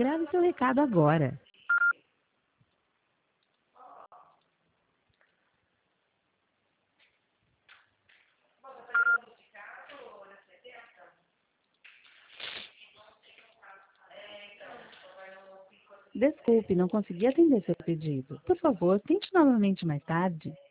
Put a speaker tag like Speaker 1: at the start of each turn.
Speaker 1: Grave seu recado agora. Desculpe, não consegui atender seu pedido. Por favor, tente novamente mais tarde.